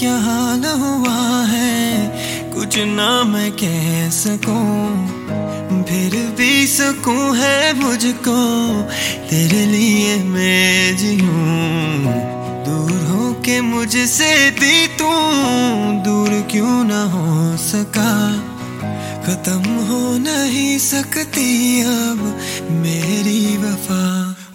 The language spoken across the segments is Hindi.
क्या हाल हुआ है, कुछ ना मैं कह सकूं, फिर भी सुकून है मुझको, तेरे लिए मैं जीऊं। दूर हो के मुझसे भी तू दूर क्यों ना हो सका, खत्म हो नहीं सकती अब मेरी वफा।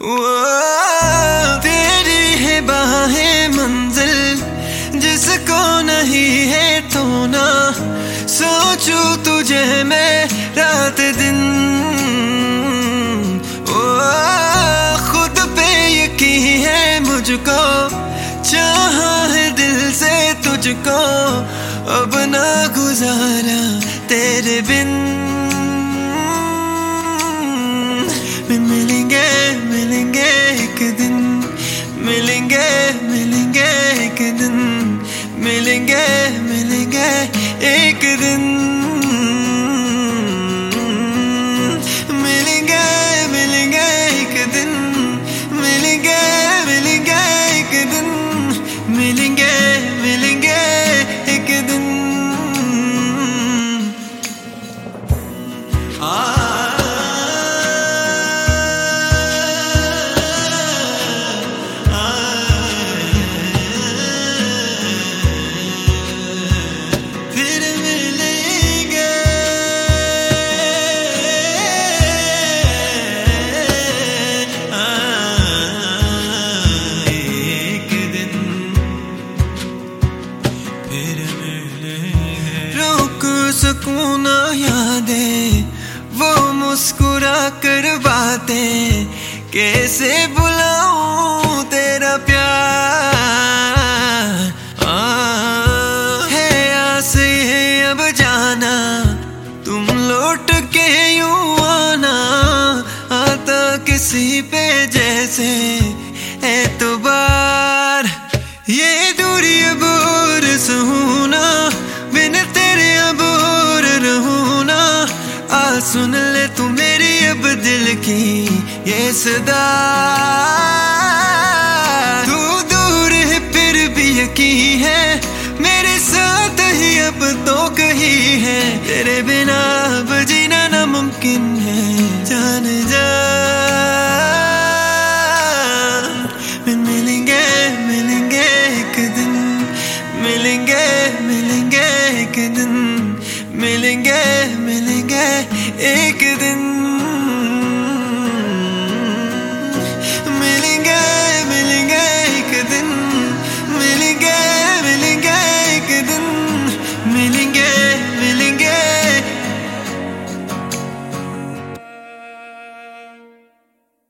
तेरी है बाहें मंजिल जिसको नहीं है तो ना सोचूं तुझे मैं रात दिन। खुद पे यकीन है मुझको, चाहा है दिल से तुझको, अब ना गुजारा तेरे बिन। मिलेंगे मिलेंगे एक दिन, मिलेंगे मिलेंगे एक दिन, मिलेंगे मिलेंगे एक दिन, मिलेंगे मिलेंगे एक दिन, मिलेंगे मिलेंगे एक दिन, मिलेंगे मिलेंगे एक दिन। सुकून यादें वो मुस्कुरा कर बातें, कैसे बुलाऊं तेरा प्यार। है आस है अब जाना, तुम लौट के यूं आना, आता किसी पे जैसे एतबार। ये दूरी अब और सहूना, बिन तेरे अब और रहूं ना, आ सुन ले तू मेरी अब दिल की ये सदा। तू दूर है फिर भी यकीन है, मेरे साथ ही अब तो कहीं है, तेरे बिना अब जीना नामुमकिन है जान जा।